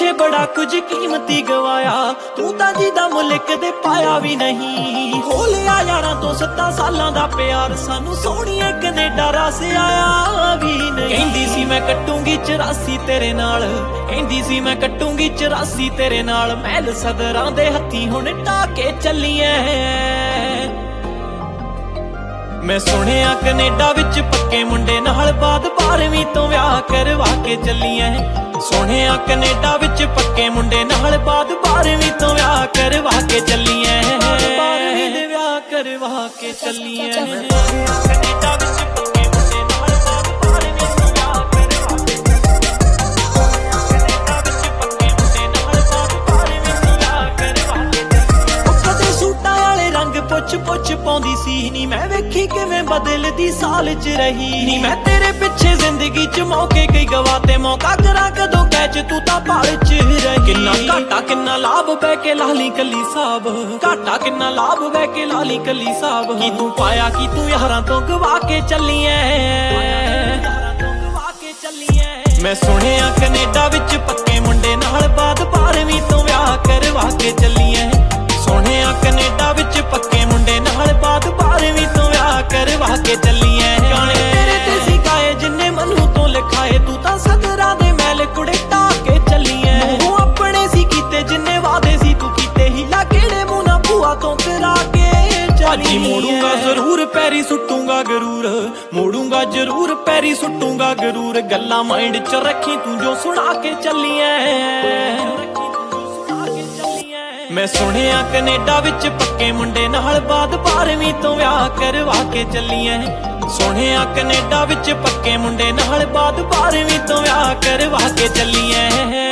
ਪਿੱਛੇ ਬੜਾ ਕੁਝ ਕੀਮਤੀ ਗਵਾਇਆ, ਤੂੰ ਤਾਂ ਜਿਹਦਾ ਮੁੱਲ ਕਦੇ ਪਾਇਆ ਵੀ ਨਹੀਂ। ਹੋ ਲਿਆ ਯਾਰਾਂ ਤੋਂ 7 ਸਾਲਾਂ ਦਾ ਪਿਆਰ, ਸਾਨੂੰ ਸੋਹਣੀਏ ਕਨੇਡਾ ਰਸ ਆਇਆ ਵੀ ਨਹੀਂ। ਕਹਿੰਦੀ ਸੀ ਮੈਂ ਕੱਟੂੰਗੀ 84 ਤੇਰੇ ਨਾਲ, ਕਹਿੰਦੀ ਸੀ ਮੈਂ ਕੱਟੂੰਗੀ 84 ਤੇਰੇ ਨਾਲ। ਮਹਿਲ ਸਦਰਾਂ ਦੇ ਹੱਥੀਂ ਹੁਣ ਢਾ ਕੇ ਚੱਲੀਏ। ਮੈਂ ਸੁਣਿਆ ਕਨੇਡਾ ਵਿੱਚ ਪੱਕੇ ਮੁੰਡੇ ਨਾਲ ਬਾਅਦ 12ਵੀਂ ਤੋਂ ਵਿਆਹ ਕਰਵਾ ਕੇ ਚੱਲੀਏ। ਸੁਣਿਆ ਕਨੇਡਾ ਵਿੱਚ ਪੱਕੇ ਮੁੰਡੇ ਨਾਲ ਬਾਅਦ 12ਵੀਂ ਤੋਂ ਵਿਆਹ ਕਰਵਾ ਕੇ ਚੱਲੀਏ। 12ਵੀਂ ਦੇ ਵਿਆਹ ਕਰਵਾ ਕੇ ਚੱਲੀਏ। ਕਨੇਡਾ ਵਿੱਚ ਪੱਕੇ ਮੁੰਡੇ ਨਾਲ ਬਾਅਦ 12ਵੀਂ ਤੋਂ ਵਿਆਹ ਕਰਵਾ ਕੇ ਕਨੇਡਾ ਵਿੱਚ ਪੱਕੇ ਮੁੰਡੇ ਨਾਲ ਬਾਅਦ 12ਵੀਂ ਤੋਂ ਵਿਆਹ ਕਰਵਾ ਕੇ। ਉਹ ਕਦੇ ਸੂਟਾਂ ਵਾਲੇ ਰੰਗ ਪੁੱਛ ਪੁੱਛ ਪਾਉਂਦੀ ਸੀ ਨੀ, ਮੈਂ ਵੇਖੀ ਕਿਵੇਂ ਬਦਲਦੀ ਸਾਲ ਚ ਰਹੀ ਨੀ। ਮੈਂ ਤੇਰੇ ਪਿੱਛੇ ਜ਼ਿੰਦਗੀ ਚ ਮੌਕੇ ਕਈ ਗਵਾਤੇ, ਮੌਕਾ ਕਰਾਂ ਕਦੋਂ ਕੈਚ ਤੂੰ ਤਾਂ ਭਾਲ ਚ ਰਹੀ। ਕਿੰਨਾ ਘਾਟਾ ਕਿੰਨਾ ਲਾਭ ਬਹਿ ਕੇ ਲਾਲੀ ਕੱਲੀ ਸਾਬ, ਘਾਟਾ ਕਿੰਨਾ ਲਾਭ ਬਹਿ ਕੇ ਲਾਲੀ ਕੱਲੀ ਸਾਬ। ਕੀ ਤੂੰ ਪਾਇਆ ਕੀ ਤੂੰ ਯਾਰਾਂ ਤੋਂ ਗਵਾ ਕੇ ਚੱਲੀਏ। ਮੈਂ ਸੁਣਿਆ ਕਨੇਡਾ ਵਿੱਚ ਪੱਕੇ ਮੁੰਡੇ ਨਾਲ ਬਾਅਦ 12ਵੀਂ ਤੋਂ ਵਿਆਹ ਕਰਵਾ ਕੇ ਚੱਲੀਏ। ਸੁਣਿਆ ਕਨੇਡਾ ਵਿੱਚ ਪੱਕੇ ਮੁੰਡੇ ਨਾਲ ਬਾਅਦ 12ਵੀਂ ਤੋਂ ਵਿਆਹ ਕਰਵਾ ਕੇ ਚੱਲੀਏ। ਗਾਣੇ ਤੇਰੇ ਤੇ ਸੀ ਗਾਏ ਜਿੰਨੇ ਮਨੂ ਤੋਂ ਲਿਖਾਏ, ਤੂੰ ਤਾਂ ਸਦਰਾਂ ਦੇ ਮੈਲ ਕੁੜੇ ਢਾ ਕੇ ਚੱਲੀਏ। ਮੂੰਹ ਆਪਣੇ ਸੀ ਕੀਤੇ ਜਿੰਨੇ ਵਾਦੇ ਸੀ ਤੂੰ ਕੀਤੇ, ਹੀਲਾ ਕਿਹੜੇ ਮੂੰਹ ਨਾਲ ਭੂਆ ਤੋਂ ਕਰਾ ਕੇ ਚੱਲੀ। ਮੋੜੂੰਗਾ ਜ਼ਰੂਰ ਪੈਰੀ ਸੁੱਟੂੰਗਾ ਗਰੂਰ, ਮੋੜੂੰਗਾ ਜ਼ਰੂਰ ਪੈਰੀ ਸੁੱਟੂੰਗਾ ਗਰੂਰ। ਗੱਲਾਂ ਮਾਈਂਡ ਚ ਰੱਖੀ ਤੂੰ ਜੋ ਸੁਣਾ ਕੇ ਚੱਲੀਏ। ਮੈਂ ਸੁਣਿਆ ਕਨੇਡਾ ਵਿੱਚ ਪੱਕੇ ਮੁੰਡੇ ਨਾਲ ਬਾਅਦ 12ਵੀਂ ਤੋਂ ਵਿਆਹ ਕਰਵਾ ਕੇ ਚੱਲੀਏ। ਸੁਣਿਆ ਕਨੇਡਾ ਵਿੱਚ ਪੱਕੇ ਮੁੰਡੇ ਨਾਲ ਬਾਅਦ 12ਵੀਂ ਤੋਂ ਵਿਆਹ ਕਰਵਾ ਕੇ ਚੱਲੀਏ।